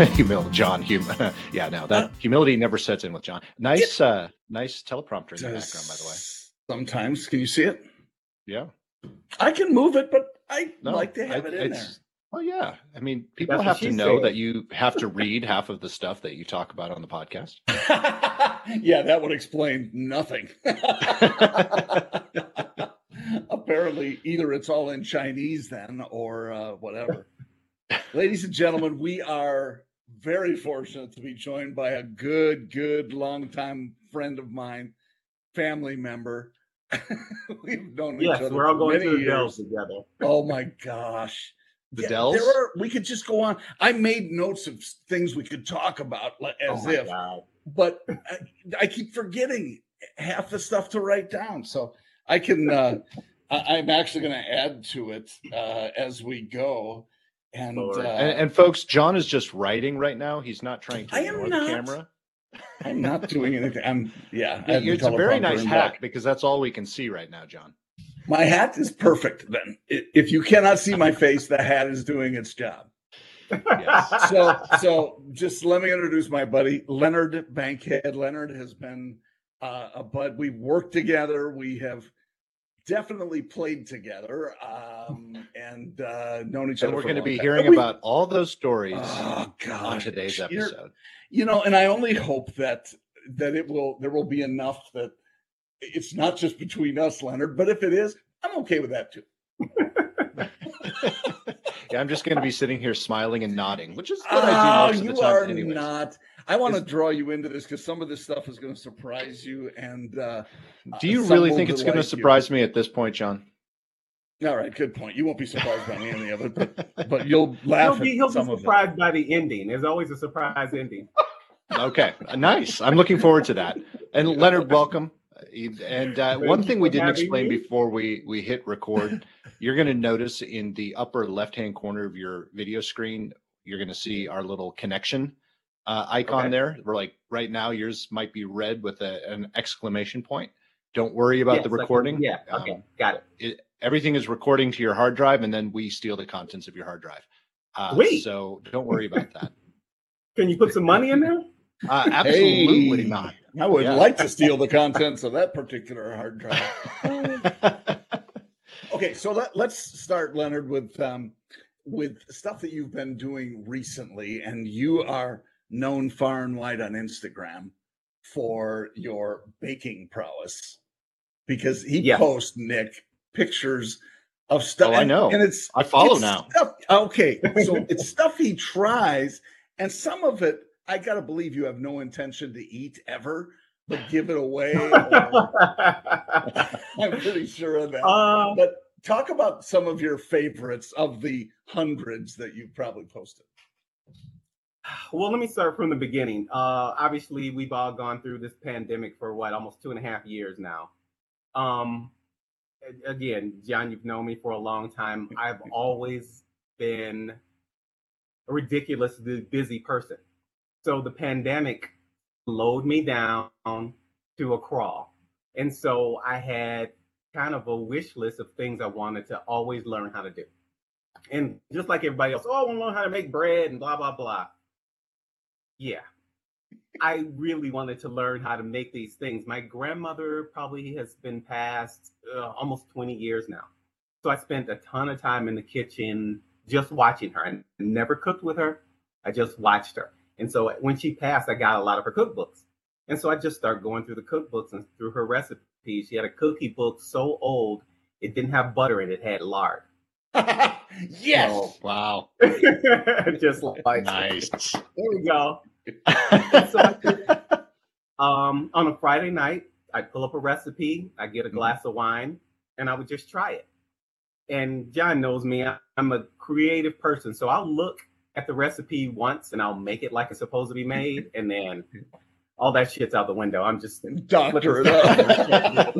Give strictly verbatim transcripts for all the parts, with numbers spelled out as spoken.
Humility, John. Hum- yeah, no, that uh, humility never sets in with John. Nice, it, uh, nice teleprompter in the background, by the way. Sometimes, can you see it? Yeah, I can move it, but I no, like to have I, it in there. Well, yeah. I mean, people That's have to know saying. that you have to read half of the stuff that you talk about on the podcast. Yeah, that would explain nothing. Apparently, either it's all in Chinese then, or uh, whatever. Ladies and gentlemen, we are very fortunate to be joined by a good, good, longtime friend of mine, family member. We've known yes, each other we're all for going many to the years. Dells together. Oh my gosh. The yeah, Dells? There are, we could just go on. I made notes of things we could talk about as oh if, God. but I, I keep forgetting half the stuff to write down. So I can, uh, I, I'm actually going to add to it uh, as we go. And, uh, and and folks, John is just writing right now. He's not trying to I ignore am the not. camera. I'm not doing anything. I'm yeah. yeah it's a very nice hat back. Because that's all we can see right now, John. My hat is perfect. Then, if you cannot see my face, the hat is doing its job. Yes. So, so just let me introduce my buddy Leonard Bankhead. Leonard has been uh, a bud. We've worked together. We have definitely played together um, and uh, known each and other. We're for going to be time. hearing we, about all those stories oh, God. on today's episode. You're, you know, and I only hope that that it will there will be enough that it's not just between us, Leonard. But if it is, I'm okay with that too. Yeah, I'm just going to be sitting here smiling and nodding, which is what oh, I do most of you the time. Are anyways. not. I want to draw you into this because some of this stuff is going to surprise you. And uh, do you really think it's going to surprise you. me at this point, John? All right, good point. You won't be surprised by any of it, but but you'll laugh. He'll be, at he'll some be of surprised it. by the ending. There's always a surprise ending. Okay, nice. I'm looking forward to that. And Leonard, welcome. And uh, one thing we didn't explain me. before we, we hit record, you're going to notice in the upper left-hand corner of your video screen, you're going to see our little connection uh, icon okay. there. We're like right now, yours might be red with a, an exclamation point. Don't worry about yes, the recording. Like, yeah, okay, um, got it. it. Everything is recording to your hard drive, and then we steal the contents of your hard drive. Uh, Wait. So don't worry about that. Can you put some money in there? Uh, absolutely hey, not. I would yeah. like to steal the contents of that particular hard drive. Okay, so let, let's start, Leonard, with um, with stuff that you've been doing recently, and you are known far and wide on Instagram for your baking prowess because he yeah. posts, Nick, pictures of stuff. Oh, I know. And it's I follow it's now. Stuff, okay, so it's stuff he tries, and some of it, I got to believe you have no intention to eat ever, but give it away. Or, I'm pretty sure of that. Uh, but talk about some of your favorites of the hundreds that you've probably posted. Well, let me start from the beginning. Uh, obviously, we've all gone through this pandemic for what, almost two and a half years now. Um, again, John, you've known me for a long time. I've always been a ridiculously busy person. So the pandemic slowed me down to a crawl. And so I had kind of a wish list of things I wanted to always learn how to do. And just like everybody else, oh, I want to learn how to make bread and blah, blah, blah. Yeah, I really wanted to learn how to make these things. My grandmother probably has been passed uh, almost twenty years now. So I spent a ton of time in the kitchen just watching her. I never cooked with her. I just watched her. And so when she passed, I got a lot of her cookbooks. And so I just started going through the cookbooks and through her recipes. She had a cookie book so old, it didn't have butter in it, it had lard. Yes. Oh, wow. Just like nice. There we go. So I did, um, on a Friday night, I'd pull up a recipe, I'd get a glass mm-hmm. of wine, and I would just try it. And John knows me, I'm a creative person. So I'll look at the recipe once and I'll make it like it's supposed to be made, and then all that shit's out the window. I'm just doctor it up.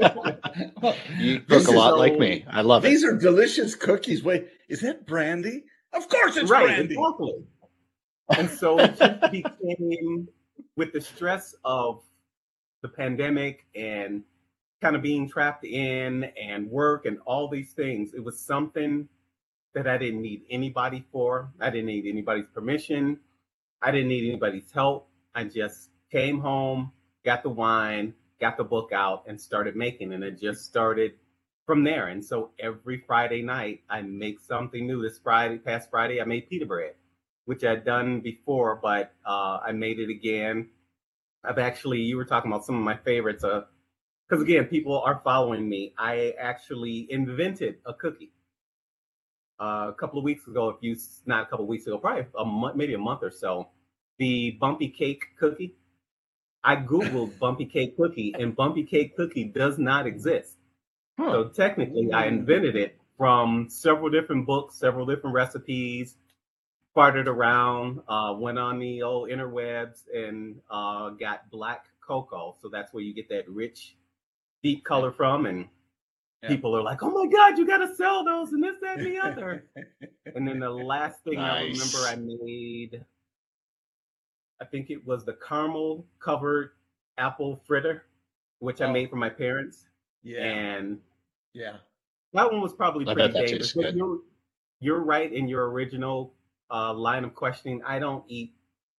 You cook a lot so, like me. I love these it. These are delicious cookies. Wait, is that brandy? Of course it's right, brandy. Exactly. And so it just became, with the stress of the pandemic and kind of being trapped in and work and all these things, it was something that I didn't need anybody for. I didn't need anybody's permission. I didn't need anybody's help. I just came home, got the wine, got the book out, and started making. And it just started from there. And so every Friday night, I make something new. This Friday, past Friday, I made pita bread, which I'd done before, but uh, I made it again. I've actually, you were talking about some of my favorites. Uh, because again, people are following me. I actually invented a cookie uh, a couple of weeks ago. If you, not a couple of weeks ago, probably a month, maybe a month or so. The Bumpy Cake cookie. I googled Bumpy Cake cookie, and Bumpy Cake cookie does not exist. Huh. So technically, I invented it from several different books, several different recipes. Farted around, uh, went on the old interwebs, and uh, got black cocoa. So that's where you get that rich, deep color from. And yeah. people are like, "Oh my God, you got to sell those and this, that, and the other." And then the last thing nice. I remember I made, I think it was the caramel covered apple fritter, which oh. I made for my parents. Yeah. And yeah, that one was probably I pretty bet that dangerous. tastes good. You're, you're right in your original uh, line of questioning. I don't eat.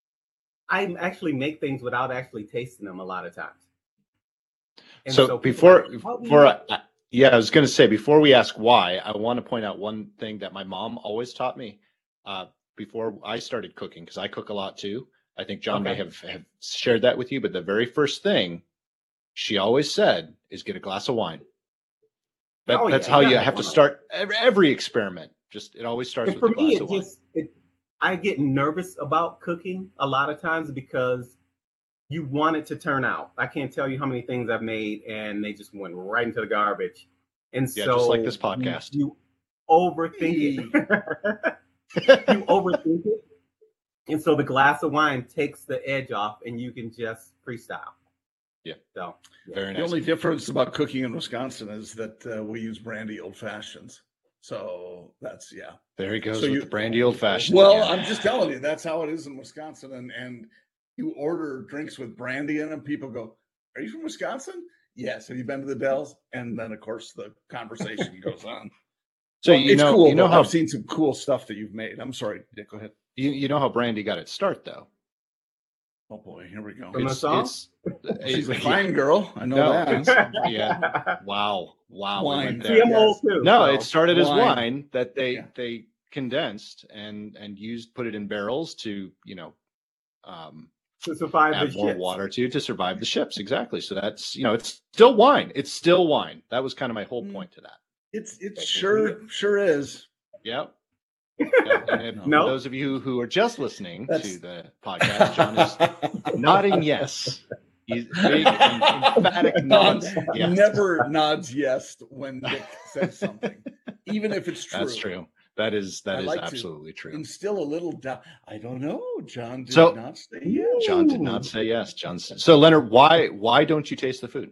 I actually make things without actually tasting them a lot of times. And so, so before, like, before I, I, yeah, I was going to say, before we ask why, I want to point out one thing that my mom always taught me uh, before I started cooking, because I cook a lot too. I think John okay. may have, have shared that with you, but the very first thing she always said is get a glass of wine. That, oh, that's yeah, how you you have to start every, every experiment. Just it always starts and with for a glass me, it of wine. Just, it, I get nervous about cooking a lot of times because you want it to turn out. I can't tell you how many things I've made and they just went right into the garbage. And yeah, so just like this podcast, you, you overthink it. You overthink it, and so the glass of wine takes the edge off, and you can just freestyle. Yeah. So yeah. very nice. The only difference about cooking in Wisconsin is that uh, we use brandy old fashions. So that's yeah. There he goes so with you, the brandy old fashioned. Well, again. I'm just telling you, that's how it is in Wisconsin. And and you order drinks with brandy in them. People go, "Are you from Wisconsin?" Yes. Have you been to the Dells? And then of course the conversation goes on. So well, you it's know, cool. You know how I've seen some cool stuff that you've made. I'm sorry, Dick. Go ahead. You you know how brandy got its start, though. Oh boy, here we go. From it's, the song? It's, She's a fine yeah. girl. I know no, that. Yeah. Wow. Wow. Wine. See, I'm old too, no, so. it started as wine. wine that they yeah. they condensed and and used put it in barrels to you know um to survive add the more ships. water to to survive the ships. Exactly. So that's you know it's still wine. It's still wine. That was kind of my whole point to that. It's it sure sure is. Yep. Yeah, and if, no. For those of you who are just listening That's... to the podcast, John is nodding yes. He's big and emphatic nods. Yes. Never nods yes when Dick says something, even if it's true. That's true. That is that I is like absolutely true. Instill a little doubt. I don't know. John did so, not say yes. John did not say yes. John said. So Leonard, why why don't you taste the food?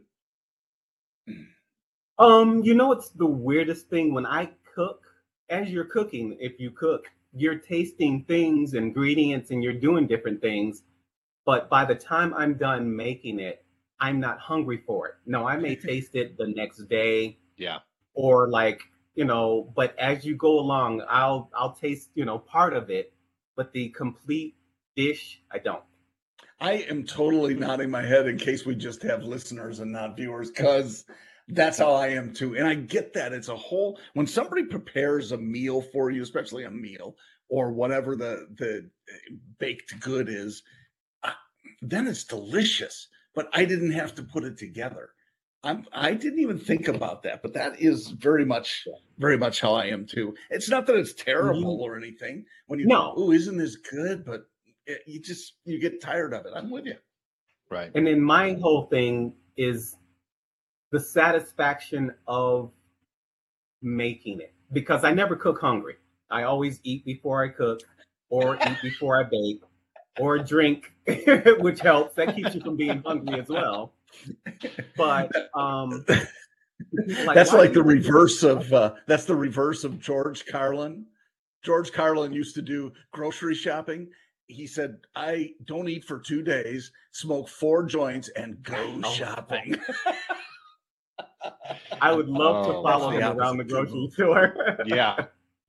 Um, you know, it's the weirdest thing when I cook. As you're cooking, if you cook, you're tasting things, ingredients, and you're doing different things. But by the time I'm done making it, I'm not hungry for it. No, I may taste it the next day. Yeah. Or like, you know, but as you go along, I'll I'll taste, you know, part of it, but the complete dish, I don't. I am totally nodding my head in case we just have listeners and not viewers, because that's how I am too. And I get that. It's a whole, when somebody prepares a meal for you, especially a meal or whatever the, the baked good is, uh, then it's delicious. But I didn't have to put it together. I'm, I didn't even think about that, but that is very much, very much how I am too. It's not that it's terrible mm-hmm. or anything. When you no. oh, isn't this good? But it, you just, you get tired of it. I'm with you. Right. And then my whole thing is the satisfaction of making it, because I never cook hungry. I always eat before I cook, or eat before I bake, or drink, which helps. That keeps you from being hungry as well. But um, like, that's like the reverse of uh, that's the reverse of George Carlin. George Carlin used to do grocery shopping. He said, "I don't eat for two days, smoke four joints, and go oh, shopping." I would love oh, to follow him around the grocery store. Yeah.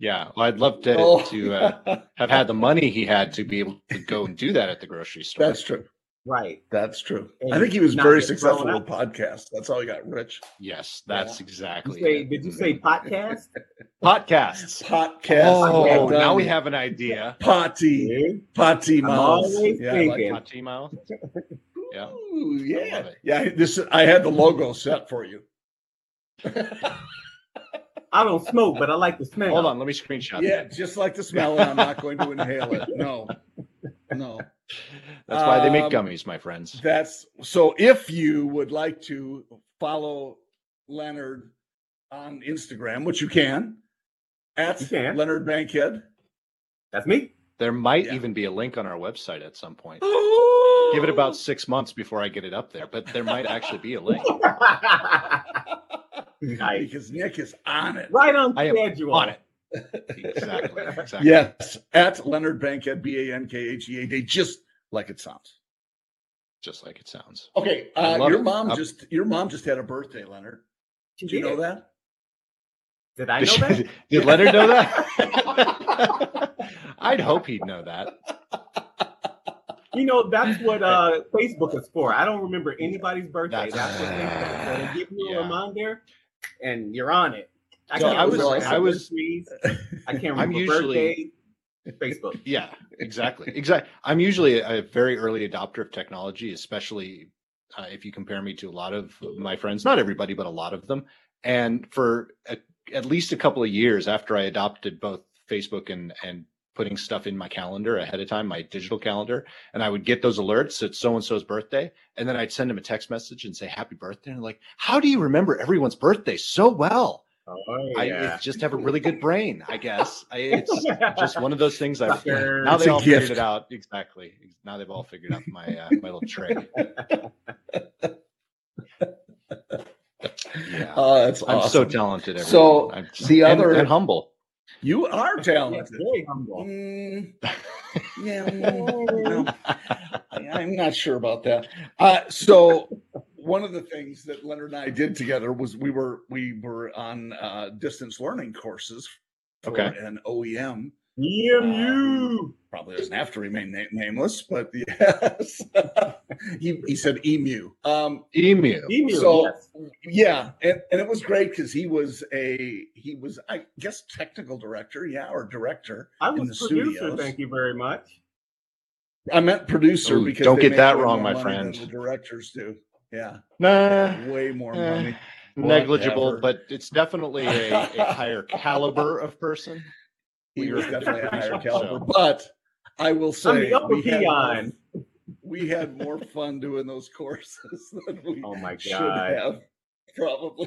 Yeah, well, I'd love to Oh. to uh, have had the money he had to be able to go and do that at the grocery store. That's true. Right. That's true. And I think he was not very get successful thrown with podcasts. That's how he got rich. Yes, that's Yeah. You exactly say, it. did you say podcast? Podcasts. Podcast. Oh, well done. now we have an idea. Potty. See? Potty I'm mouth. always Yeah, I like thinking. Hot tea mouth. Yeah. Ooh, yeah. love it. Yeah, this I had the logo set for you. I don't smoke, but I like the smell. Hold on, let me screenshot. Yeah, that. just like the smell, and I'm not going to inhale it. No. No. That's why they make Um, gummies, my friends. That's so if you would like to follow Leonard on Instagram, which you can, at You can. Leonard Bankhead. That's me. There might Yeah. even be a link on our website at some point. Oh, Give it about six months before I get it up there, but there might actually be a link. Nice. because Nick is on it. Right on I am schedule. on it. Exactly. Exactly. Yes, at Leonard Bankhead, B A N K H E A D, just like it sounds. Just like it sounds. Okay, I uh, love your it. mom I'm- just your mom just had a birthday, Leonard. She Did you know did. that? Did I Did, know she- that? did Leonard know that? I'd hope he'd know that. You know, that's what uh, Facebook is for. I don't remember anybody's birthday. That's- That's, what Facebook is for. They give you Yeah. a reminder, and you're on it. I So can't I was- remember I was- anniversaries. I can't I'm remember usually- birthdays. Facebook. Yeah, exactly. Exactly. I'm usually a, a very early adopter of technology, especially uh, if you compare me to a lot of my friends, not everybody, but a lot of them. And for a, at least a couple of years after I adopted both Facebook and, and putting stuff in my calendar ahead of time, my digital calendar, and I would get those alerts at so-and-so's birthday. And then I'd send them a text message and say, happy birthday. And like, how do you remember everyone's birthday so well? Oh, I yeah. I just have a really good brain, I guess. I, it's just one of those things. I've Sucker. now It's they a all gift. figured it out exactly. Now they've all figured out my uh, my little trick. Yeah, Oh, that's I'm so awesome. talented. Everyone. So, I'm just, the and- other- and humble. You are Yes, talented. very humble. Mm, yeah, mm, no, I- I'm not sure about that. Uh, so one of the things that Leonard and I did together was we were we were on uh, distance learning courses for Okay. an O E M. E M U. Probably doesn't have to remain na- nameless, but yes, he, he said emu. Um, Emu. Emu, So- yes. yeah, and, and it was great because he was a he was I guess technical director, yeah, or director. I in was the producer, studios. thank you very much. I meant producer Ooh, because don't they get make that way wrong, more my money than friend. The directors do, yeah, Nah, way more eh, money. negligible, Whatever. but it's definitely a, a higher caliber of person. He We was were definitely a higher so- caliber, but I will I'm say the upper we had, more, peon. we had more fun doing those courses than we Oh my should God. have, probably.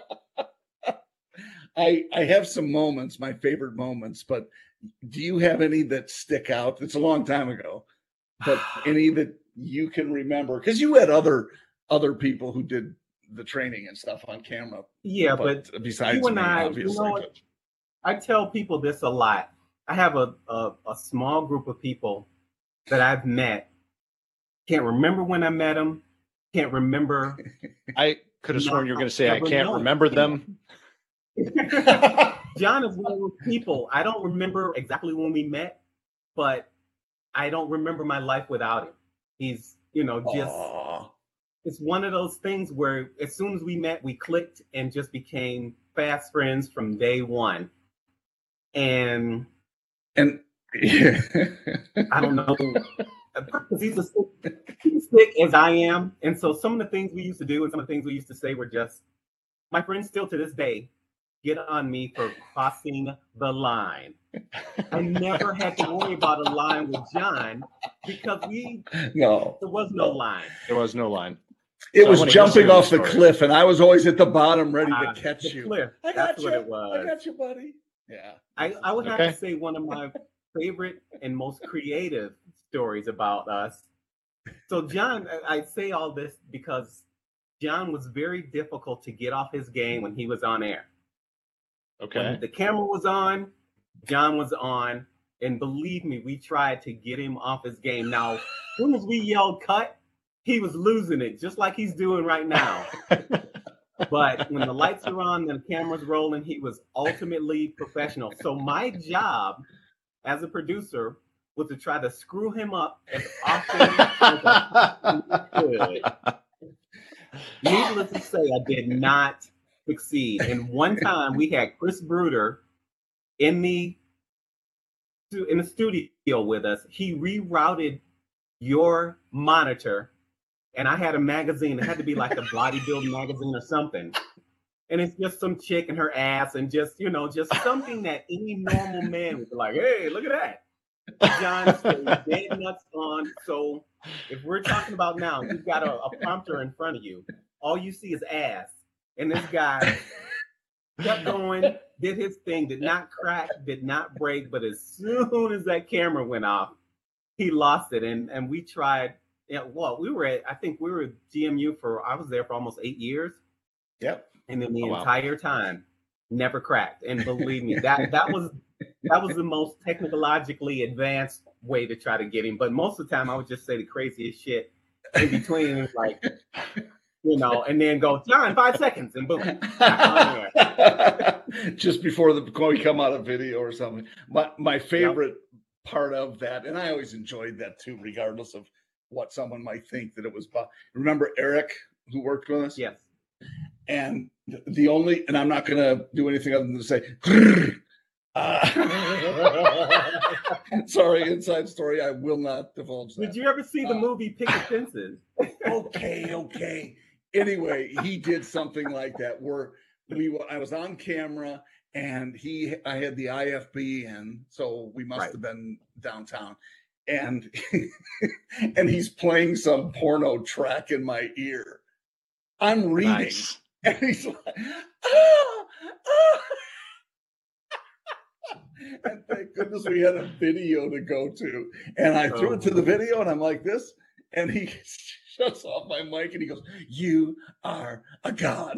I I have some moments, my favorite moments, but do you have any that stick out? It's a long time ago, but any that you can remember? Because you had other other people who did the training and stuff on camera. Yeah, but besides you and me, I, you obviously. know what? I tell people this a lot. I have a, a, a small group of people that I've met. Can't remember when I met them. Can't remember. I could have sworn you were going to say I Never can't know. remember them. John is one of those people. I don't remember exactly when we met, but I don't remember my life without him. He's, you know, just, Aw. it's one of those things where as soon as we met, we clicked and just became fast friends from day one. And and I don't know, because he's as sick, he's sick as I am. And so some of the things we used to do and some of the things we used to say were just, my friends still to this day get on me for crossing the line. I never had to worry about a line with John because we no, there was no line. There was no line. it So I was wanna hear some jumping of the off the stories. cliff, and I was always at the bottom, ready Uh, to catch the you. cliff. I got That's you. what it I was. got you, buddy. Yeah. I, I would have Okay. to say one of my favorite and most creative stories about us. So John, I, I say all this because John was very difficult to get off his game when he was on air. Okay. When the camera was on, John was on, and believe me, we tried to get him off his game. Now, as soon as we yelled cut, he was losing it, just like he's doing right now. But But when the lights are on and the camera's rolling, he was ultimately professional. So my job as a producer was to try to screw him up as often as I could. Needless to say, I did not succeed. And one time we had Chris Bruder in the in the studio with us. He rerouted your monitor, and I had a magazine. It had to be like a bodybuilding magazine or something. And it's just some chick and her ass, and just, you know, just something that any normal man would be like, hey, look at that. John stayed dead nuts on. So if we're talking about now, you've got a, a prompter in front of you. All you see is ass. And this guy kept going, did his thing, did not crack, did not break. But as soon as that camera went off, he lost it. And and we tried, you know, well, we were at, I think we were at G M U for, I was there for almost eight years. Yep. And then the Oh, wow. entire time, never cracked. And believe me, that that was that was the most technologically advanced way to try to get him. But most of the time, I would just say the craziest shit in between. It was like, you know, and then go, John, five seconds, and boom. Just before the before we come out of video or something. My my favorite yep. part of that, and I always enjoyed that too, regardless of what someone might think that it was. Remember Eric, who worked with us? Yes. And the only, and I'm not going to do anything other than to say, uh, sorry, inside story. I will not divulge that. Did you ever see the uh, movie Picket Fences? Okay, okay. Anyway, he did something like that where we, I was on camera and he, I had the I F B in, so we must right. have been downtown. And and he's playing some porno track in my ear. I'm reading. Nice. And he's like, ah, ah. And thank goodness we had a video to go to. And I threw oh. it to the video and I'm like this. And he shuts off my mic and he goes, you are a god.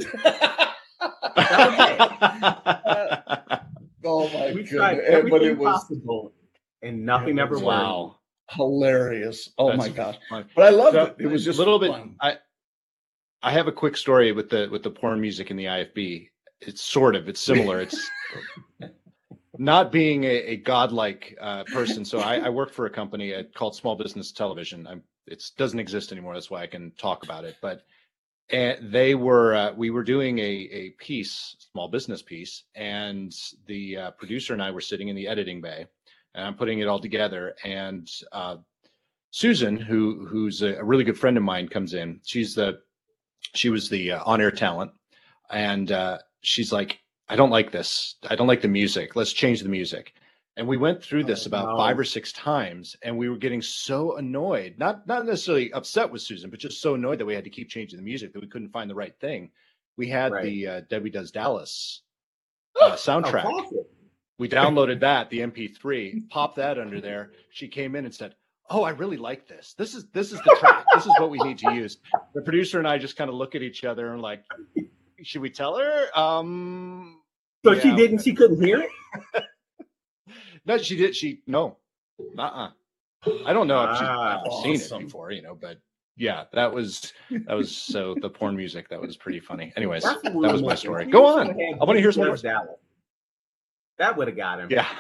uh, oh my we goodness. tried everything but it was possible and nothing ever worked. Wow. Hilarious. Oh That's my gosh. Funny. But I loved so, it. It was just a little fun. bit. I I have a quick story with the with the porn music in the I F B. It's sort of, it's similar. It's not being a, a godlike uh, person. So I, I work for a company called Small Business Television. I'm, it doesn't exist anymore. That's why I can talk about it. But and they were, uh, we were doing a a piece, small business piece, and the uh, producer and I were sitting in the editing bay, and I'm putting it all together. And uh, Susan, who who's a, a really good friend of mine, comes in. She's the She was the uh, on-air talent, and uh, she's like, I don't like this. I don't like the music. Let's change the music. And we went through this oh, about no. five or six times, and we were getting so annoyed, not not necessarily upset with Susan, but just so annoyed that we had to keep changing the music that we couldn't find the right thing. We had right. the uh, Debbie Does Dallas uh, soundtrack. Oh, we downloaded that, the M P three, popped that under there. She came in and said, oh, I really like this. This is this is the track. This is what we need to use. The producer and I just kind of look at each other and like, should we tell her? Um, so yeah. she didn't. She couldn't hear it. No, she did. She no. Uh-uh. I don't know if she's ah, ever awesome. seen it before, you know, but yeah, that was that was so the porn music that was pretty funny. Anyways, that was my story. Go on. I want to hear some more. Dallas. That would have got him. Yeah.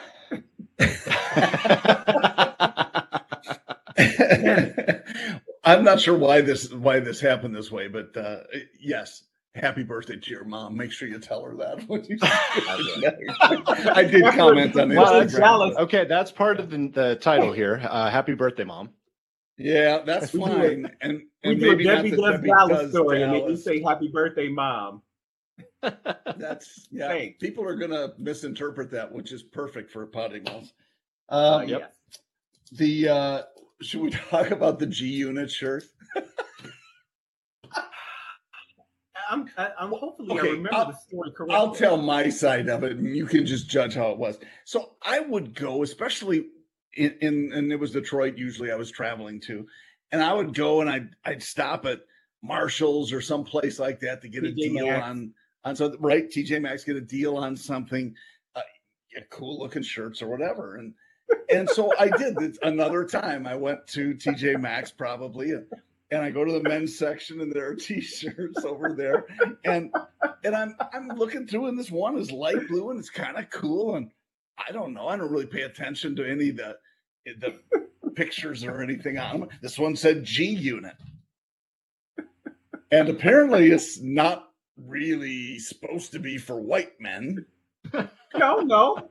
I'm not sure why this why this happened this way, but uh, yes, happy birthday to your mom. Make sure you tell her that. When you I did comment on it. Well, okay, that's part of the, the title here. Uh, happy birthday, Mom. Yeah, that's we fine. A, and, and we maybe do a Debbie not Does Debbie Dallas does story, Dallas. and then you say happy birthday, Mom. That's yeah. Thanks. People are gonna misinterpret that, which is perfect for potting wells. Um, Uh, yep. Yes. The uh, should we talk about the G Unit shirt? I'm, I'm hopefully Okay, I remember I'll, the story correctly. I'll tell my side of it, and you can just judge how it was. So I would go, especially in, in and it was Detroit. Usually, I was traveling to, and I would go and I'd I'd stop at Marshalls or some place like that to get T J a deal Maxx. on on something. Right, T J Maxx, get a deal on something, uh, get cool looking shirts or whatever, and and so I did. It's another time I went to T J Maxx probably. and I go to the men's section, and there are t-shirts over there, and and I'm I'm looking through, and this one is light blue, and it's kind of cool, and I don't know, I don't really pay attention to any of the the pictures or anything on them. This one said G Unit, and apparently it's not really supposed to be for white men. No, no.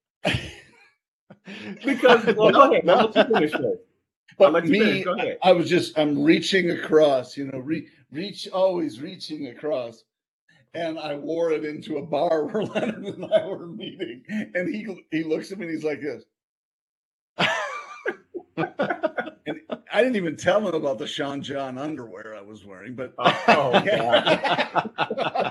Because well, No, go ahead. no. I'll let you finish first. But I'll let you me, finish. Go ahead. I was just, I'm reaching across, you know, re, reach, always reaching across. And I wore it into a bar where Leonard and I were meeting. And he he looks at me and he's like this. And I didn't even tell him about the Sean John underwear I was wearing, but Oh, God.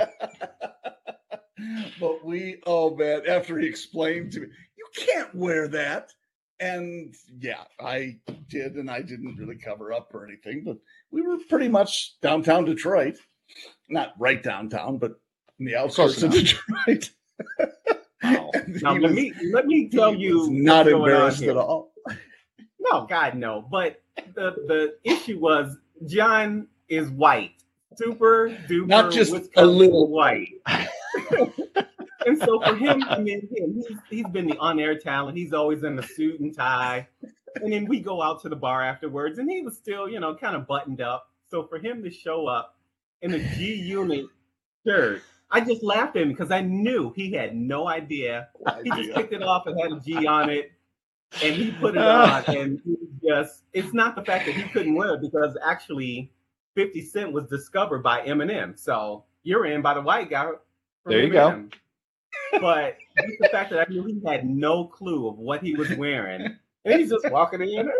but we, oh man, after he explained to me, you can't wear that. And yeah, I did, and I didn't really cover up or anything, but we were pretty much downtown Detroit. Not right downtown, but in the outskirts of Detroit. Wow. Now let was, me let me tell you not what's going on embarrassed here. at all. No, God, no. But the the issue was John is white, super duper, Not just a Wisconsin little white. And so for him, I mean, him, he's he's been the on-air talent. He's always in the suit and tie. And then we go out to the bar afterwards, and he was still, you know, kind of buttoned up. So for him to show up in a G Unit shirt, I just laughed at him because I knew he had no idea. He just picked it off and had a G on it, and he put it on. And he just, it's not the fact that he couldn't wear it, because actually fifty Cent was discovered by Eminem. So you're in by the white guy. from There you go. Eminem. But just the fact that I knew he had no clue of what he was wearing, and he's just walking in.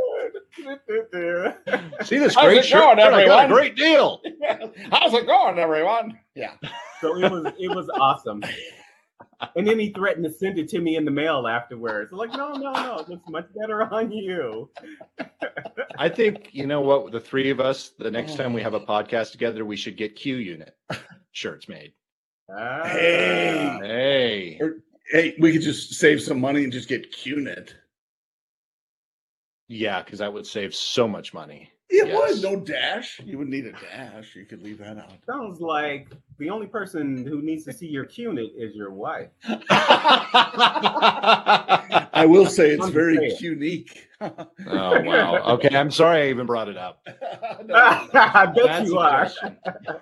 See this How's great it shirt? going, I got a everyone? great deal. How's it going, everyone? Yeah. So it was it was awesome. And then he threatened to send it to me in the mail afterwards. I'm like, no, no, no, it looks much better on you. I think, you know what, the three of us, the next time we have a podcast together, we should get Q Unit shirts made. Ah. Hey. Hey. Or, hey, we could just save some money and just get Q-Net. Yeah, because that would save so much money. It Yes. would, no dash. You would need a dash. You could leave that out. Sounds like the only person who needs to see your Q-Net is your wife. I will say it's very Understand. unique. Oh, wow. Okay, I'm sorry I even brought it up. No. I bet That's you a are. question.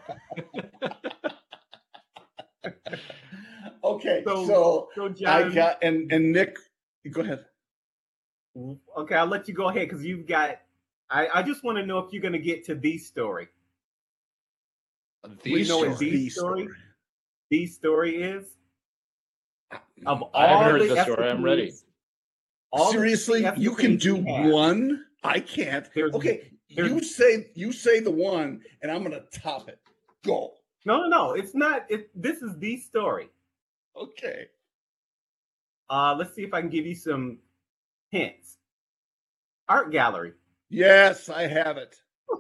Okay, So- so, So, I John, got and and Nick, go ahead. okay, I'll let you go ahead because you've got. I, I just want to know if you're going to get to the story. The We know story. it's the The story. The story is of all I haven't heard the the story. I'm ready. escapades- all the Seriously, you can escapades do he had. one. I can't. There's- okay, there's- you say you say the one, and I'm gonna top it. Go. No, no, no. It's not. It, this is the story. Okay. Uh, let's see if I can give you some hints. Art gallery. Yes, I have it.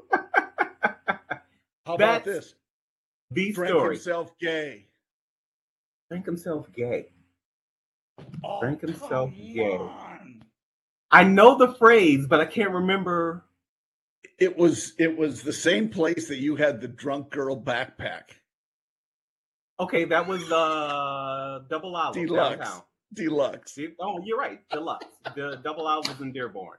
How about That's this? The Drank story. himself gay. Drank himself gay. Oh, Drank himself come gay. on. I know the phrase, but I can't remember. It was it was the same place that you had the drunk girl backpack. Okay, that was uh Double Olive Deluxe. downtown. Deluxe. See, oh, you're right. Deluxe. The Double Olive was in Dearborn.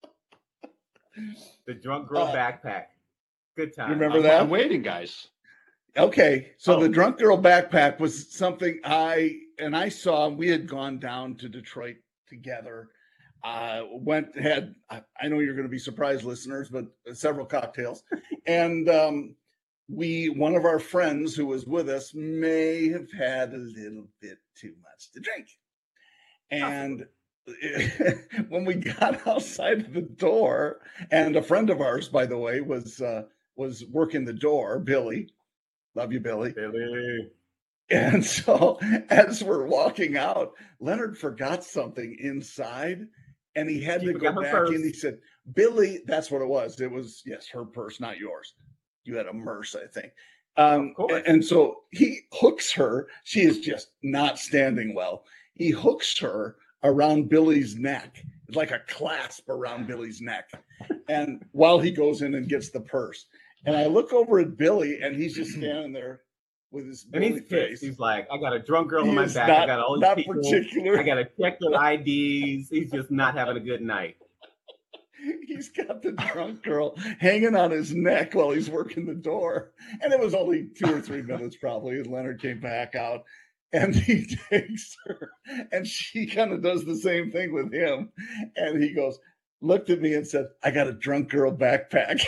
The drunk girl Uh, backpack. Good time. remember I'm, that? I'm waiting, guys. Okay, so Oh. the drunk girl backpack was something I and I saw. We had gone down to Detroit together. Uh, went had I, I know you're going to be surprised, listeners, but several cocktails, and um, we one of our friends who was with us may have had a little bit too much to drink, and when we got outside of the door, and a friend of ours, by the way, was uh, was working the door, Billy. Love you, Billy. Billy. And so as we're walking out, Leonard forgot something inside, and he had She to forgot go her back purse. in. He said, Billy, that's what it was. It was, yes, her purse, not yours. You had a Merce, I think. Um, Of course. and so he hooks her. She is just not standing well. He hooks her around Billy's neck, like a clasp around Billy's neck. And while he goes in and gets the purse, and I look over at Billy, and he's just standing there with his And he's Billy pissed. face. He's like, I got a drunk girl He on my is back. not- I got all these not people. particular. I got to check their I Ds. He's just not having a good night. He's got the drunk girl hanging on his neck while he's working the door. And it was only two or three minutes probably. And Leonard came back out and he takes her and she kind of does the same thing with him. And he goes, looked at me and said, I got a drunk girl backpack.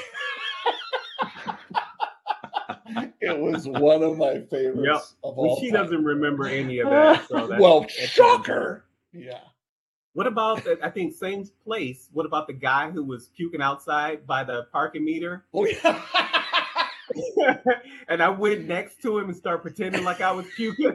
It was one of my favorites Yep. of Well, all she time. doesn't remember any of that. So that's, Well, that's shocker. Yeah. What about the, I think same place? What about the guy who was puking outside by the parking meter? Oh, yeah. And I went next to him and started pretending like I was puking.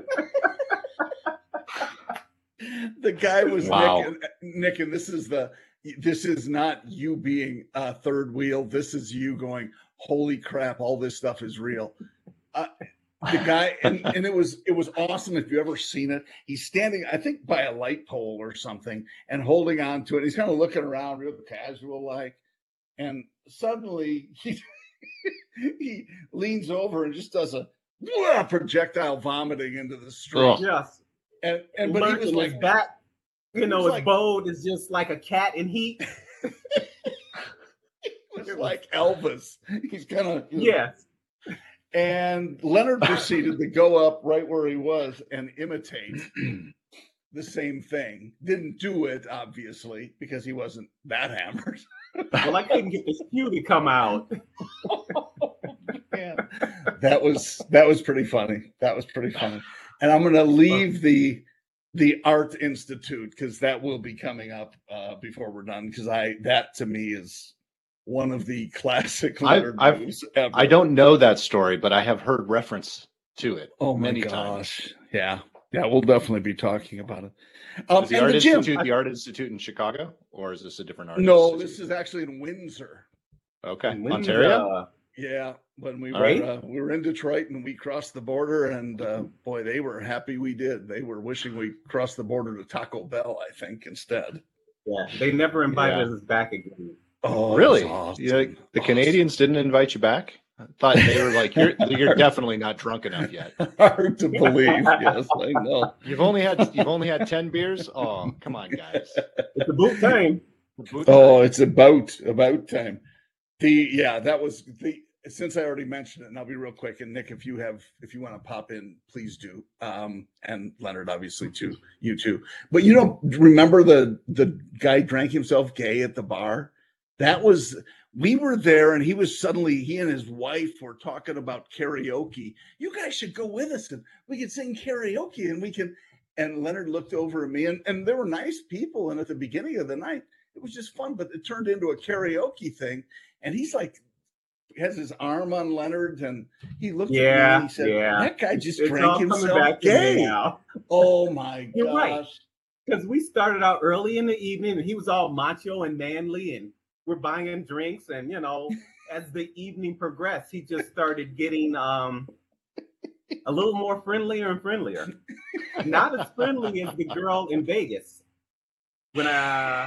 The guy was Wow. Nick, and, Nick, and this is the this is not you being uh, third wheel. This is you going, holy crap! All this stuff is real. Uh, the guy, and, and it was it was awesome. If you ever seen it, he's standing, I think, by a light pole or something, and holding on to it. He's kind of looking around, real casual like, and suddenly he he leans over and just does a projectile vomiting into the street. Ugh. Yes. And and but he Lurking was his like, back, you know, was his like- boat is just like a cat in heat. it was like Elvis. He's kind of Yes. And Leonard proceeded to go up right where he was and imitate the same thing. Didn't do it, obviously, because he wasn't that hammered. Well, I couldn't get the spew to come out. Man, that was that was pretty funny. That was pretty funny. And I'm going to leave the the Art Institute because that will be coming up uh, before we're done. Because I that to me is one of the classic I- Leonard I've- moves ever. I don't know that story, but I have heard reference to it. Oh my many gosh! times. Yeah, yeah, we'll definitely be talking about it. Um, Is the and Art the gym. Institute the Art Institute in Chicago, or is this a different art? No, Institute? this is actually in Windsor. okay. And when, Ontario. uh, Yeah, when we All were right. uh, we were in Detroit and we crossed the border, and uh, boy, they were happy we did. They were wishing we crossed the border to Taco Bell, I think, instead. yeah, they never invited Yeah. us back again. Oh, Really? it was awesome. You know, the Awesome. Canadians didn't invite you back? I thought they were like, you're you're definitely not drunk enough yet. Hard to believe. Yes, I know. You've only had you've only had ten beers. Oh, come on, guys. It's a boot time. Oh, it's about about time. The yeah, that was the since I already mentioned it, and I'll be real quick. And Nick, if you have if you want to pop in, please do. Um, and Leonard, obviously, too, you too. But you don't remember the the guy drank himself gay at the bar? That was we were there, and he was suddenly he and his wife were talking about karaoke. You guys should go with us, and we could sing karaoke, and we can. And Leonard looked over at me, and and there were nice people, and at the beginning of the night, it was just fun, but it turned into a karaoke thing. And he's like, has his arm on Leonard, and he looked at me Yeah, and he said, yeah. that guy just It's drank all coming himself back to me gay. now. Oh my You're gosh. right. Because we started out early in the evening, and he was all macho and manly, and we're buying drinks. And you know, as the evening progressed, he just started getting um a little more friendlier and friendlier. Not as friendly as the girl in Vegas. When uh,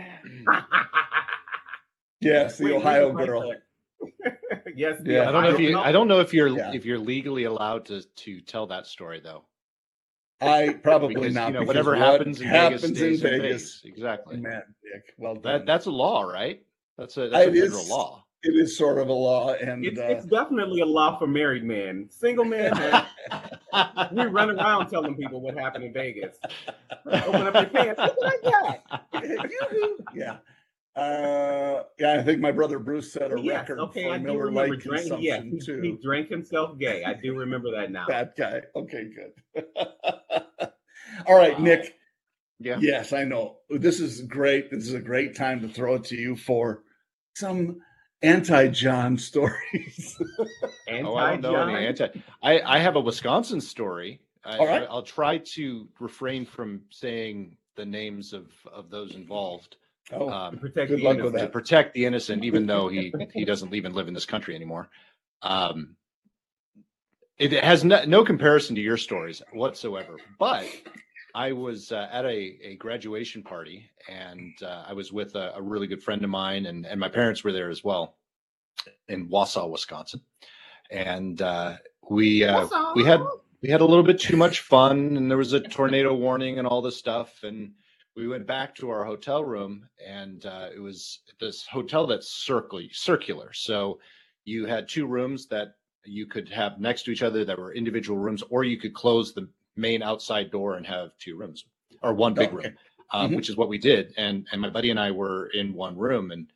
Yes, the Wait, Ohio wait, girl. wait. Yes, the Yeah. I don't know if you Ohio- I don't know if you're Yeah. if you're legally allowed to to tell that story though. I probably Because not. you know because whatever what happens in happens Vegas stays in in Vegas. Vegas. Exactly. Man, Nick, well done. That that's a law, right? That's a that's a It federal is. law. It is sort of a law, and It's, uh, it's definitely a law for married men. Single men, man, we run around telling people what happened in Vegas. Open up your pants. Look what I got. Yoo-hoo. yeah. Uh, yeah, I think my brother Bruce set a Yes, record okay, for I do Miller remember Lite drank. consumption Yes, he, too. he drank himself gay. I do remember that now. That guy. Okay, good. All right, Wow. Nick. Yeah. Yes, I know. This is great. This is a great time to throw it to you for some anti-John stories. Oh, I don't know any Anti-John. anti. I I have a Wisconsin story. I, All right. I, I'll try to refrain from saying the names of of those involved. Oh, Um, Protect Good the luck with innocent. to protect the innocent, even though he he doesn't even live in this country anymore. Um, it has no, no comparison to your stories whatsoever. But I was uh, at a, a graduation party, and uh, I was with a, a really good friend of mine, and, and my parents were there as well in Wausau, Wisconsin. And uh, we uh, we had we had a little bit too much fun, and there was a tornado warning and all this stuff. And we went back to our hotel room, and uh, it was this hotel that's circular, circular. So you had two rooms that you could have next to each other that were individual rooms, or you could close the main outside door and have two rooms, or one big Okay. room, uh, Mhm. which is what we did. And and my buddy and I were in one room, and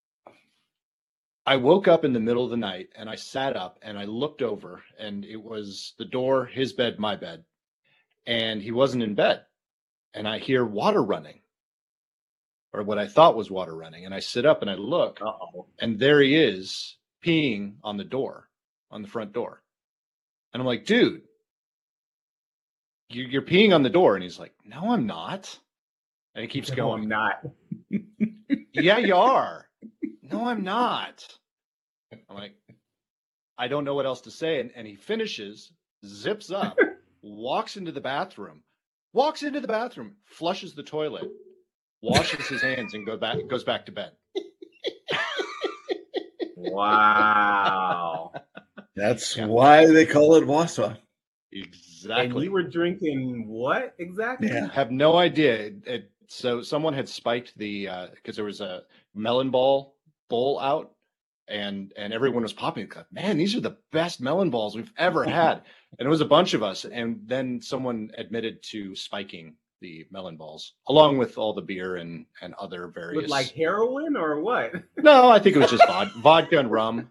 I woke up in the middle of the night, and I sat up and I looked over, and it was the door, his bed, my bed, and he wasn't in bed. And I hear water running, or what I thought was water running. And I sit up and I look, Uh-oh. and there he is peeing on the door, on the front door. And I'm like, dude, you- you're peeing on the door. And he's like, no, I'm not. And he keeps No, going, I'm not. yeah, you are. No, I'm not. I'm like, I don't know what else to say. And, and he finishes, zips up, walks into the bathroom, walks into the bathroom, flushes the toilet, washes his hands, and go back, goes back to bed. Wow. That's Yeah. why they call it Wausau. Exactly. And you were drinking what exactly? Yeah. Have no idea. It, it, so someone had spiked the because there was a melon ball bowl out, and and everyone was popping. Man, these are the best melon balls we've ever had. And it was a bunch of us. And then someone admitted to spiking the melon balls along with all the beer and and other various. With like heroin or what? No, I think it was just vod- vodka and rum.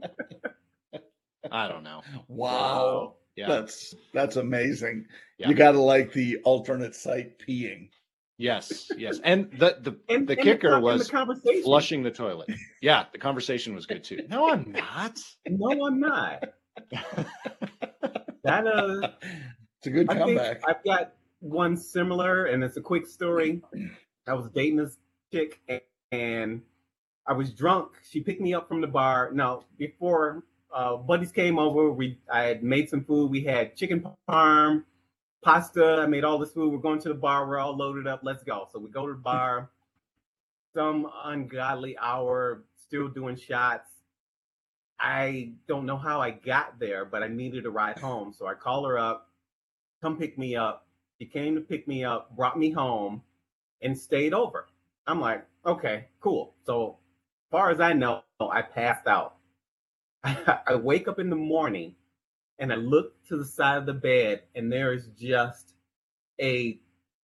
I don't know. Wow. Yeah. That's that's amazing. Yeah. You gotta like the alternate site peeing. Yes. Yes. And the the And, the and kicker the, and was the conversation. flushing the toilet. Yeah, the conversation was good too. No, I'm not. No, I'm not. That uh, It's a good I think comeback. I've got one similar, and it's a quick story. I was dating this chick, and, and I was drunk. She picked me up from the bar. Now, before uh, buddies came over, we I had made some food. We had chicken parm, pasta. I made all this food. We're going to the bar. We're all loaded up. Let's go. So we go to the bar. Some ungodly hour, still doing shots. I don't know how I got there, but I needed a ride home. So I call her up, come pick me up. She came to pick me up, brought me home, and stayed over. I'm like, okay, cool. So as far as I know, I passed out. I wake up in the morning and I look to the side of the bed, and there is just a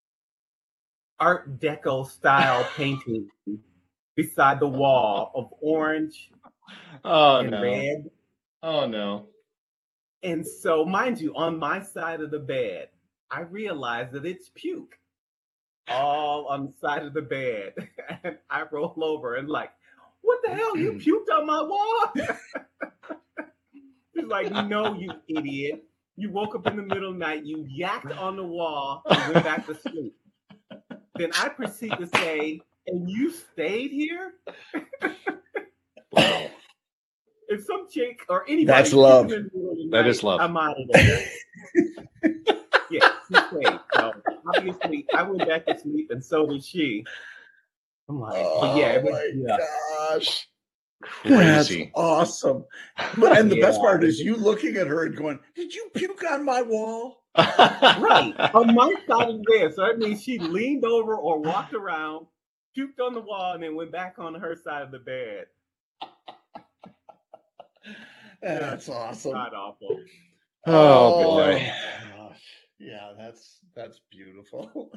Art Deco style painting beside the wall of orange Oh and no. red. Oh no. And so, mind you, on my side of the bed, I realize that it's puke all on the side of the bed. And I roll over and like, what the hell? You puked on my wall? She's like, no, you idiot. You woke up in the middle of the night, you yacked on the wall, and went back to sleep. Then I proceed to say, and you stayed here? Wow. If some chick or anybody That's love. in the middle of the That night, is love. I'm out of there. Yeah, she stayed. So obviously, I went back to sleep, and so did she. I'm like, but yeah, it oh was, my yeah. gosh. Crazy. That's awesome. But, and the best Yeah. part is you looking at her and going, did you puke on my wall? Right on my side of the bed. So that means she leaned over or walked around, puked on the wall, and then went back on her side of the bed. That's awesome. God awful. Oh boy. my gosh. Yeah, that's that's beautiful.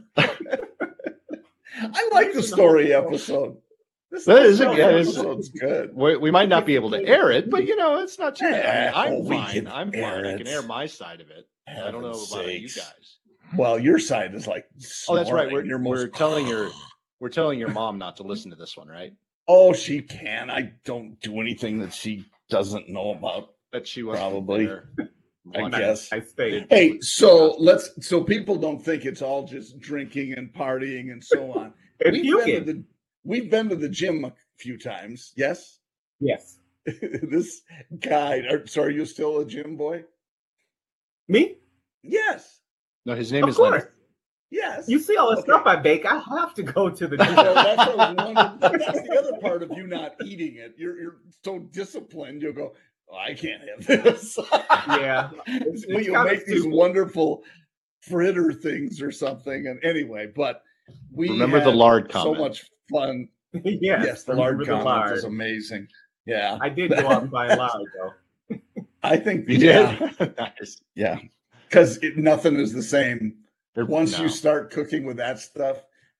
I like the story episode. This That is a- story that is- episode's good. We, we might not be able to air it, but you know, it's not too bad. I Oh, mean, we I'm fine. can I'm air fine. I it. can air my side of it. I don't know Heaven's about you sakes. guys. Well, your side is like Oh, that's right. snoring. We're, You're we're most- telling your we're telling your mom not to listen to this one, right? Oh, she can. I don't do anything that she doesn't know about. That she was Probably. I guess. I stayed. Hey, so let's so people don't think it's all just drinking and partying and so on. And We've been, to puking. the, we've been to the gym a few times. Yes. Yes. This guy. Are, so are you still a gym boy? Me? Yes. No, his name Of is course. Leonard. Yes. You see all the Okay. stuff I bake. I have to go to the gym. So that's, what I was wondering. That's the other part of you not eating it. You're you're so disciplined. You'll go, oh, I can't have this. Yeah. It's, So it's you'll kinda make these stupid. wonderful fritter things or something. And anyway, but we Remember the had lard so comment. much fun. yes, Yes, the lard remember the comment lard. was amazing. Yeah, I did go out and buy a lard though. I think You yeah, did? Nice. yeah, because nothing is the same There- once no. you start cooking with that stuff.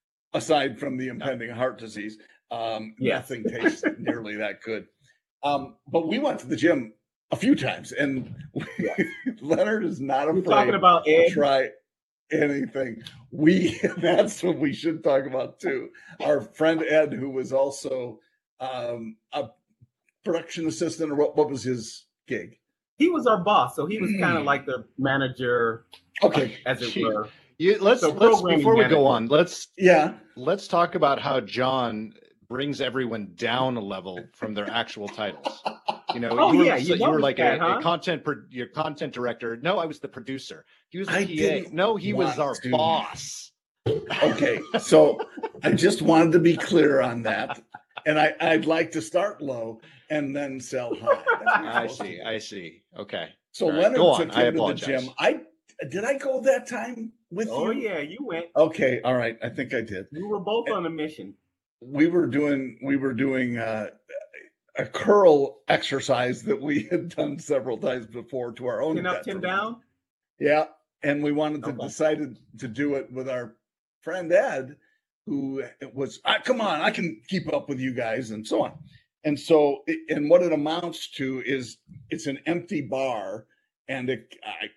Aside from the impending heart disease, um, Yes. nothing tastes nearly that good. Um, but we went to the gym a few times, and Leonard is not We're afraid talking about to Ed. try anything. We that's what we should talk about too. Our friend Ed, who was also um, a production assistant, or what, what was his gig? He was our boss, so he was kind of like the manager, Okay, as it Gee. were. You, let's So let's programming before we go manager. on, let's yeah. let's talk about how John brings everyone down a level from their actual titles. You know, Oh, you were, yeah, you so- you were noticed like that, a, a huh? content pro, your content director. No, I was the producer. He was the I P A. didn't No, he was want our to- boss. Okay, so I just wanted to be clear on that, and I, I'd like to start low and then sell high. That's what you're I supposed to see. do. I see. Okay. So All right, Leonard go on. took I him to the apologize. gym. I did I go that time with Oh you? yeah, you went. Okay, all right. I think I did. We were both on a mission. We were doing we were doing uh, a curl exercise that we had done several times before to our own Ten up, ten detriment. down. Yeah, and we wanted to Okay. decided to do it with our friend Ed, who was, ah, come on, I can keep up with you guys, and so on. And so, it- and what it amounts to is it's an empty bar, and it,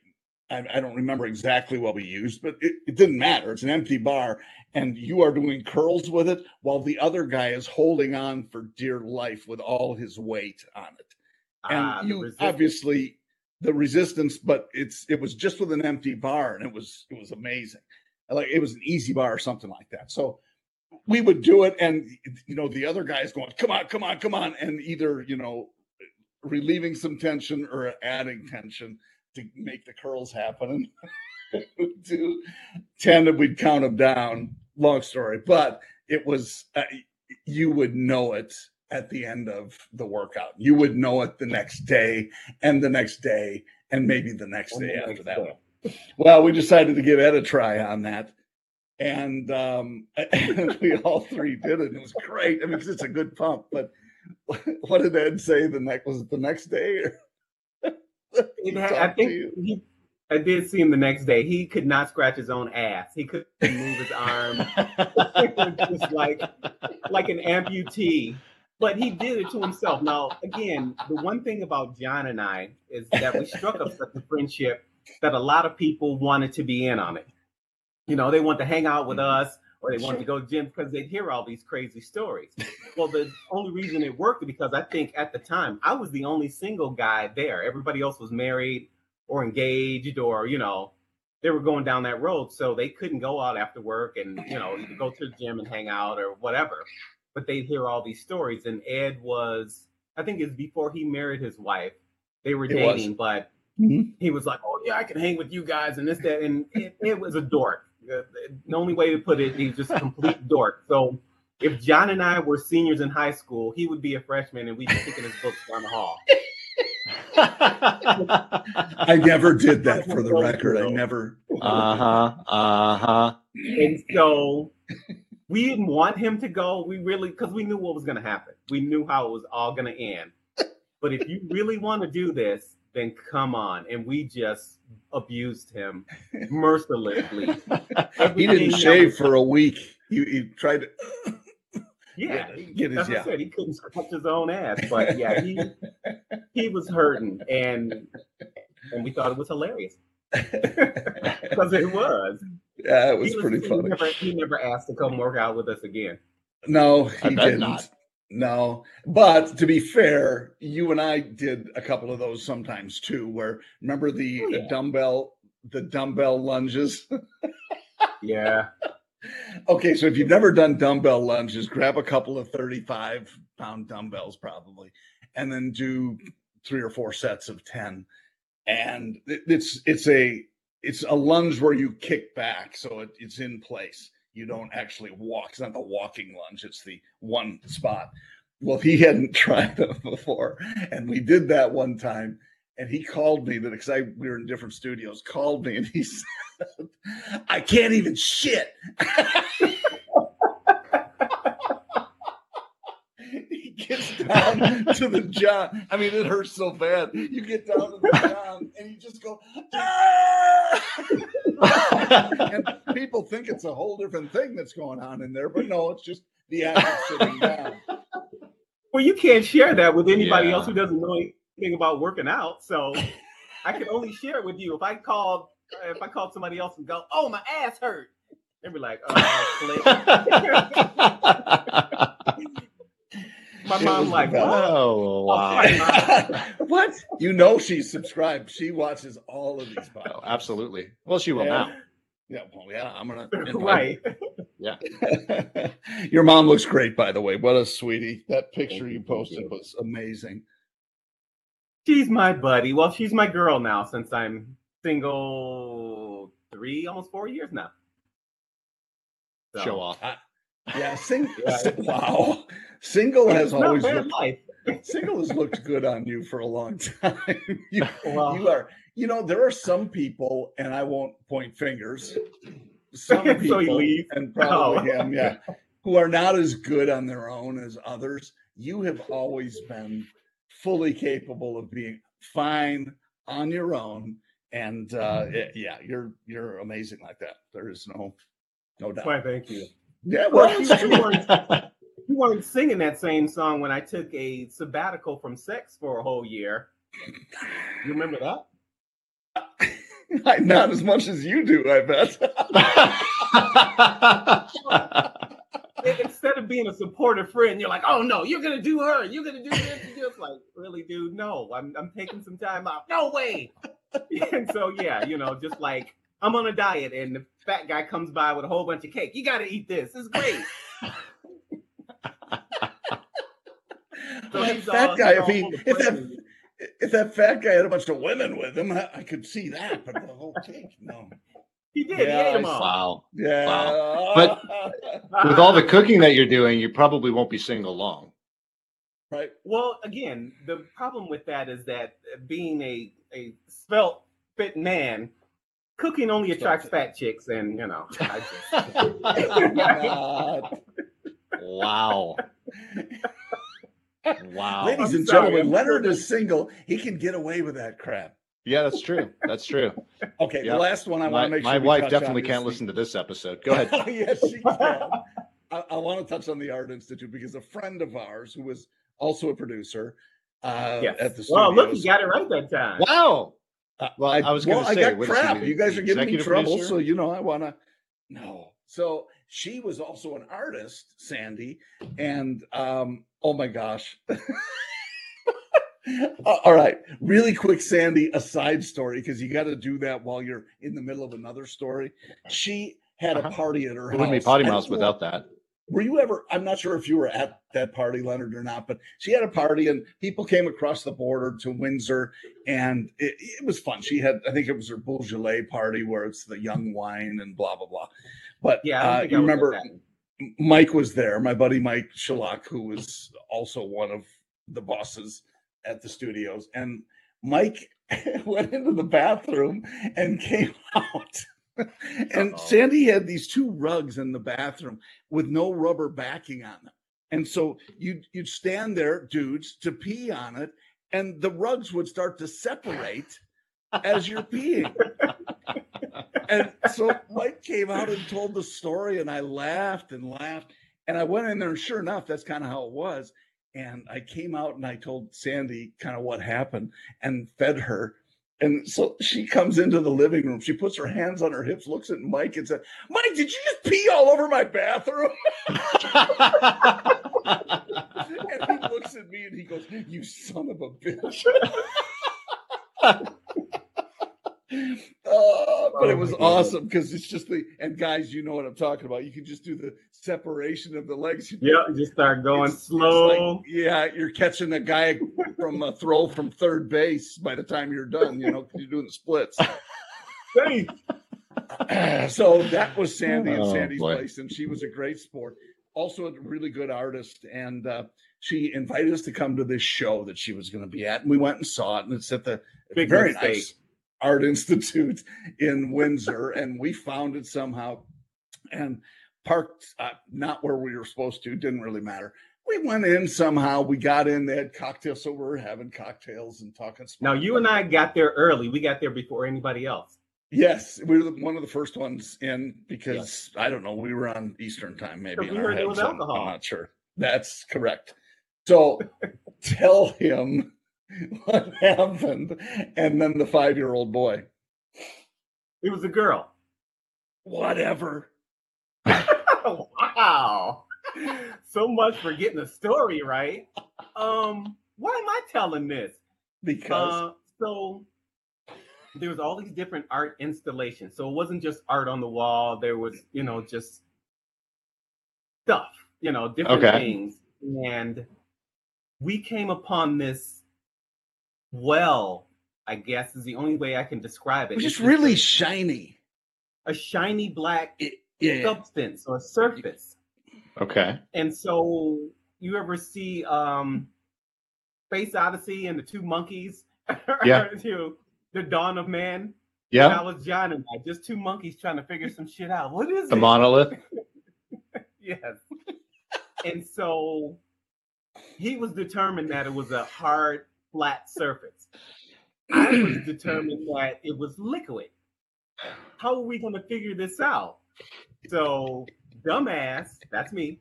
I, I, I don't remember exactly what we used, but it, it didn't matter. It's an empty bar, and you are doing curls with it while the other guy is holding on for dear life with all his weight on it. And Ah, the you resistance. obviously the resistance, but it's it was just with an empty bar, and it was it was amazing. Like it was an easy bar or something like that. So we would do it, and you know the other guy's going, "Come on, come on, come on," and either you know relieving some tension or adding tension to make the curls happen. And to ten, and we'd count them down. Long story, but it was uh, you would know it at the end of the workout. You would know it the next day and the next day and maybe the next And day the after next that day. one. Well, we decided to give Ed a try on that. And um, we all three did it. It was great. I mean, 'cause it's a good pump. But what did Ed say? The next was it the next day? Or It He had, I talked to think you? he. I did see him the next day. He could not scratch his own ass. He couldn't move his arm. It was just like like an amputee. But he did it to himself. Now, again, the one thing about John and I is that we struck up such a friendship that a lot of people wanted to be in on it. You know, they want to hang out with us, or they want to go to gym because they'd hear all these crazy stories. Well, the only reason it worked is because I think at the time I was the only single guy there. Everybody else was married or engaged, or you know, they were going down that road, so they couldn't go out after work and you know either go to the gym and hang out or whatever. But they'd hear all these stories, and Ed was, I think, it's before he married his wife. They were It was. dating, but Mhm. he was like, "Oh yeah, I can hang with you guys," and this, that, and it, it was a dork. Uh, The only way to put it, he's just a complete dork. So if John and I were seniors in high school, he would be a freshman, and we'd be kicking his books down the hall. I never did that for the record. I never. Uh huh. Uh huh. And so we didn't want him to go. We really, because we knew what was going to happen. We knew how it was all going to end. But if you really want to do this, then come on. And we just abused him mercilessly. He Everything didn't that shave was- for a week. He, he tried to. Yeah, Get- he, get his- as I yeah. said, he couldn't scratch his own ass. But yeah, he he was hurting, and and we thought it was hilarious because it was. Yeah, it was he pretty he funny. Never, he never asked to come work out with us again. No, I he bet didn't. not. No, but to be fair, you and I did a couple of those sometimes too. Where remember the, Oh, the yeah. dumbbell, the dumbbell lunges. Yeah, Okay, so if you've never done dumbbell lunges, grab a couple of thirty-five pound dumbbells probably, and then do three or four sets of ten. And it- it's it's a it's a lunge where you kick back, so it, it's in place. You don't actually walk. It's not the walking lunge. It's the one spot. Well, he hadn't tried that before, and we did that one time. And he called me, that because I we were in different studios. Called me, and he said, "I can't even shit." He gets down to the John. I mean, it hurts so bad. You get down to the John, and you just go, "Ah!" And people think it's a whole different thing that's going on in there, but no, it's just the act of sitting down. Well, you can't share that with anybody Yeah. else who doesn't know anything about working out. So I can only share it with you. If I called, if I called somebody else and go, "Oh, my ass hurt," they'd be like, "Oh, click." My It mom's was like, the best. "What?" Oh, wow. What? You know she's subscribed. She watches all of these Oh, podcasts. absolutely. Well, she will Yeah. now. Yeah, well, yeah, I'm gonna Right. Yeah. Your mom looks great, by the way. What a sweetie. That picture Thank you you, thank posted you. was amazing. She's my buddy. Well, she's my girl now since I'm single three, almost four years now. So, Show off. Yeah, sing, Yeah. sing- wow. Single it's has not always bad looked, life. single has looked good on you for a long time. you, Well, you are, you know, there are some people, and I won't point fingers. Some So he people, leaves? and probably Oh. him, yeah, who are not as good on their own as others. You have always been fully capable of being fine on your own, and uh, yeah, you're you're amazing like that. There is no no doubt. why, thank you. Yeah, Well, well, you, it's you true. weren't, you weren't singing that same song when I took a sabbatical from sex for a whole year. You remember that? Not as much as you do, I bet. I- Instead of being a supportive friend, you're like, "Oh no, you're gonna do her. You're gonna do this." And you're just like, "Really, dude? No, I'm I'm taking some time out. No way." And so yeah, you know, just like I'm on a diet, and the fat guy comes by with a whole bunch of cake. You got to eat this. It's great. So That he's fat all- guy, he's if all he, full of if praise. that, if that fat guy had a bunch of women with him, I, I could see that. But the whole cake, no. He did. Yeah, he ate them I all. Wow. Yeah, But- With all the cooking that you're doing, you probably won't be single long. right. Well, again, the problem with that is that being a a svelte, fit man, cooking only attracts fat chicks, and you know, I just, God. Wow. Wow. Ladies I'm and sorry, gentlemen, I'm Leonard sure is single. He can get away with that crap. Yeah, that's true. That's true. Okay, Yeah. the last one I My, want to make sure my we wife touch definitely on can't is listen to this episode. Go ahead. The, yes, she can. I, I want to touch on the Art Institute because a friend of ours who was also a producer uh, yes. at the studios. Well, look, you got it right that time. Wow. Uh, Well, I was gonna well, I say, got what is she, crap. the- You guys the are giving me executive trouble, producer? so you know I want to. No, so she was also an artist, Sandy, and um, oh my gosh. Uh, all right, really quick, Sandy, a side story because you got to do that while you're in the middle of another story. She had a Uh-huh. party at her It house. wouldn't be Potty I don't Mouse know- without that. Were you ever? I'm not sure if you were at that party, Leonard, or not, but she had a party and people came across the border to Windsor, and it, it was fun. She had, I think it was her Beaujolais party where it's the young wine and blah blah blah. But Yeah, I don't uh, think you I was at remember that. Mike was there, my buddy Mike Shalak, who was also one of the bosses at the studios, and Mike went into the bathroom and came out. And Uh-oh. Sandy had these two rugs in the bathroom with no rubber backing on them. And so you'd, you'd stand there, dudes, to pee on it, and the rugs would start to separate as you're peeing. And so Mike came out and told the story, and I laughed and laughed. And I went in there, and sure enough, that's kind of how it was. And I came out and I told Sandy kind of what happened and fed her. And so she comes into the living room. She puts her hands on her hips, looks at Mike and said, "Mike, did you just pee all over my bathroom?" And he looks at me and he goes, "You son of a bitch." Uh, but it Oh, was my goodness. awesome because it's just the, and guys, you know what I'm talking about. You can just do the separation of the legs. You Yeah, you just start going It's- it's slow. like, yeah, you're catching a guy from a throw from third base by the time you're done, you know, 'cause you're doing the splits. Safe. So that was Sandy and Oh, Sandy's boy. place, and she was a great sport. Also, a really good artist, and uh, she invited us to come to this show that she was going to be at, and we went and saw it, and it's at the Big very mistake. nice Art Institute in Windsor, and we found it somehow, and parked uh, not where we were supposed to. Didn't really matter. We went in somehow. We got in. They had cocktails, so we were having cocktails and talking. Now you and I got there early. We got there before anybody else. Yes, we were the, one of the first ones in because I don't know, we were on Eastern time, maybe. We in our heard there heads, was I'm- alcohol. I'm not sure. That's correct. So tell him what happened, and then the five-year-old boy. It was a girl. Whatever. Wow. So much for getting the story right. Um, why am I telling this? Because Uh, so there was all these different art installations. So it wasn't just art on the wall. There was, you know, just stuff, you know, different Okay. things. And we came upon this well, I guess is the only way I can describe it. it was It's just really a, shiny. a shiny black It, yeah. substance or surface. Okay. And so you ever see um Space Odyssey and the two monkeys? Yeah. To the Dawn of Man? Yeah. That was John and I, just two monkeys trying to figure some shit out. What is The it? monolith. Yes. And so he was determined that it was a hard, flat surface. I was determined that it was liquid. How are we going to figure this out? So, dumbass, that's me,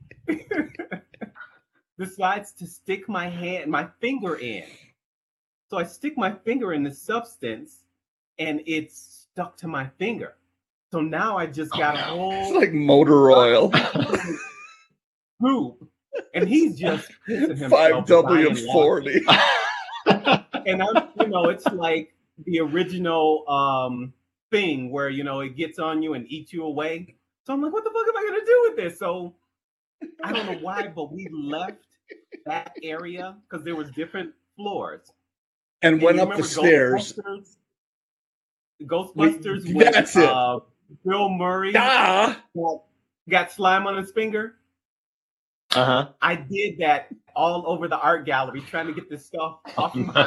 decides to stick my hand, my finger in. So I stick my finger in the substance, and it's stuck to my finger. So now I just got a It's whole like motor oil. group, and he's just pissing himself five W dying forty. laughing. And I'm, you know, it's like the original um thing where, you know, it gets on you and eats you away. So I'm like, what the fuck am I gonna do with this? So I don't know why, but we left that area because there was different floors. And And went you up the remember stairs. Ghostbusters, Ghostbusters We- with that's it. uh, Bill Murray Ah! got, got slime on his finger. Uh huh. I did that all over the art gallery trying to get this stuff off my.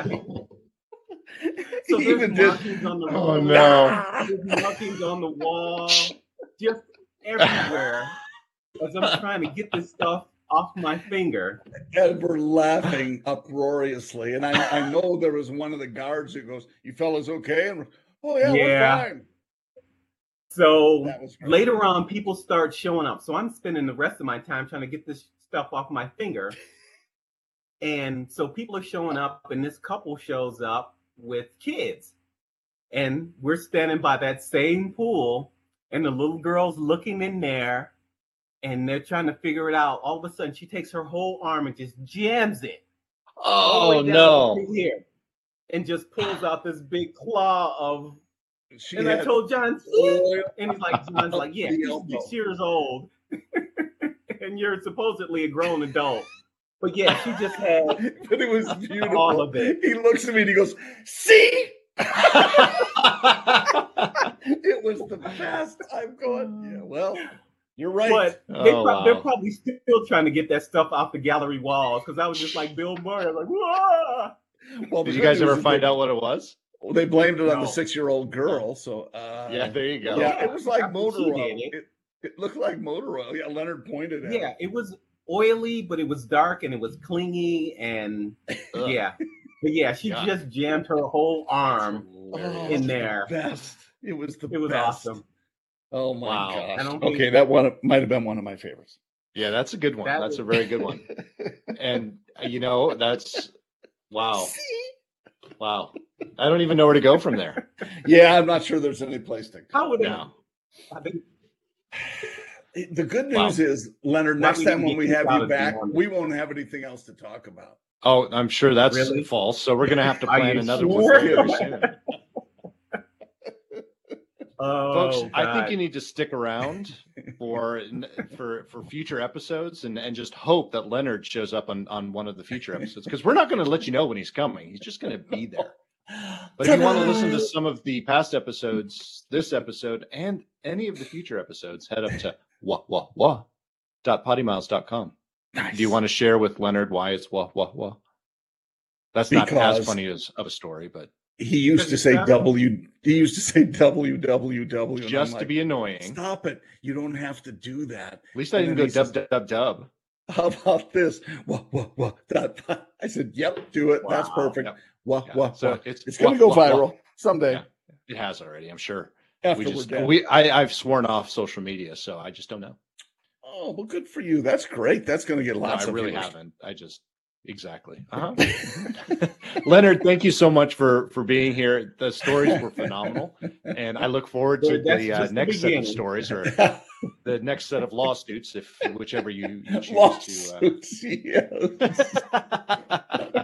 So He there's even did. markings on the Oh, wall. no. There's markings on the wall, just everywhere. As I'm trying to get this stuff off my finger. And we're laughing uproariously. And I, I know there was one of the guards who goes, "You fellas okay?" And we're, "Oh yeah, Yeah. we're fine." So That was great. later on, people start showing up. So I'm spending the rest of my time trying to get this stuff off my finger. And so people are showing up, and this couple shows up with kids. And we're standing by that same pool, and the little girl's looking in there, and they're trying to figure it out. All of a sudden, she takes her whole arm and just jams it all the Oh way down no. to here, and just pulls out this big claw of. She And I had told John, "See it?" oil And he's like, John's like, yeah, The she's elbow. six years old, and you're supposedly a grown adult. But yeah, she just had but it was beautiful. all of it. He looks at me and he goes, "See?" It was the best. I'm going, yeah, well, you're right. But they Oh, prob- they're wow. probably still trying to get that stuff off the gallery walls because I was just like Bill Murray. I was like, whoa! well, the Did you good guys news ever is find they, out what it was? They blamed it on the No. six-year-old girl. So, uh, Yeah, there you go. yeah, it was like After motor she oil. did it. It, it looked like motor oil. Yeah, Leonard pointed at Yeah, it. it was oily, but it was dark and it was clingy, and Ugh. yeah, but yeah, she God. just jammed her whole arm Oh, in the there. Best. It was the It was best. awesome. Oh my Wow. gosh. I don't think- Okay, that one might have been one of my favorites. Yeah, that's a good one. That That's a was- very good one. And uh, you know, that's wow. Wow. I don't even know where to go from there. Yeah, I'm not sure there's any place to. How would it? No. I think The good Wow. news is, Leonard, Why next we time didn't when get we kicked have out you of the back, morning. we won't have anything else to talk about. Oh, I'm sure that's Really? false. So we're gonna have to Are plan you another sure? one very soon. Oh, Folks, I think God. you need to stick around for for for future episodes and and just hope that Leonard shows up on on one of the future episodes because we're not going to let you know when he's coming. He's just going to be there. But if you want to listen to some of the past episodes, this episode, and any of the future episodes, head up to wah wah wah dot potty miles dot com. Nice. Do you want to share with Leonard why it's wah wah wah? That's not Because- as funny as of a story, but He used to say W. He used to say W W W. and I'm just to like, be annoying. Stop it! You don't have to do that. At least I And didn't then go he dub says- dub dub. How about this? Wah, wah, wah, dot, dot. I said, "Yep, do it. That's Wow. perfect." Yep. Wah, Yeah. wah, So wah. it's It's going to wah, go wah, viral wah. someday Yeah. It has already, I'm sure. after We we just are dead. we I, I've sworn off social media, so I just don't know. Oh, well, good for you. That's great. That's going to get No, lots I of really viewers. haven't. I just exactly. Uh-huh. Leonard, thank you so much for for being here. The stories were phenomenal, and I look forward to That's the uh, just the next set of beginning. stories or the next set of lawsuits, if whichever you, you choose to. Lawsuits, yes. Uh...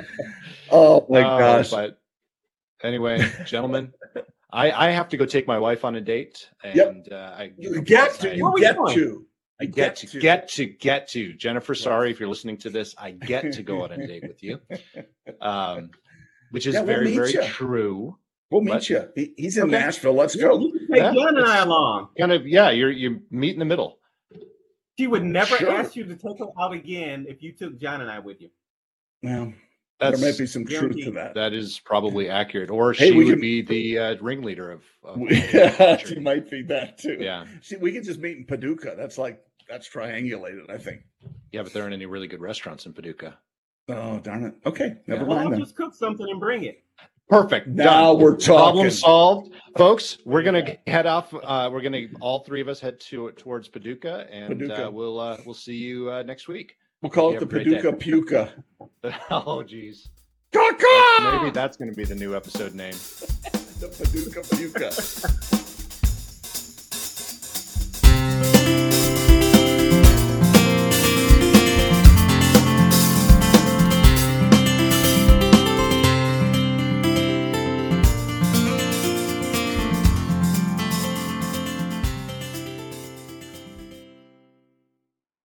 Oh my Uh, gosh. But anyway, gentlemen, I I have to go take my wife on a date, and Yep. uh, I You get to. I- You Where we get going? to. I get to get to get to Jennifer. Sorry if you're listening to this. I get to go on a date with you, um, which is Yeah, we'll very meet very ya. true. We'll meet But- you. He, he's in Okay. Nashville. Let's Yeah, go. you can take Yeah, Jen and I it's- along. Kind of yeah. You're you meet in the middle. She would never Sure. ask you to take her out again if you took John and I with you. Well, That's there might be some truth to guaranteed. that. that is probably accurate. Or Hey, she we would can- be the uh, ringleader of. of she might be that too. yeah, See, we could just meet in Paducah. That's like that's triangulated. I think. yeah, but there aren't any really good restaurants in Paducah. Oh darn it. Okay, never Yeah. Well, mind I'll then. just cook something and bring it. Perfect. Now Done. we're talking. Problem solved, folks. We're gonna head off. Uh, we're gonna all three of us head to towards Paducah, and Paducah. Uh, we'll uh, we'll see you uh, next week. We'll call You it the have a great Paducah Puka. Oh, geez. Caw-caw! Maybe that's going to be the new episode name. The Paducah Puka.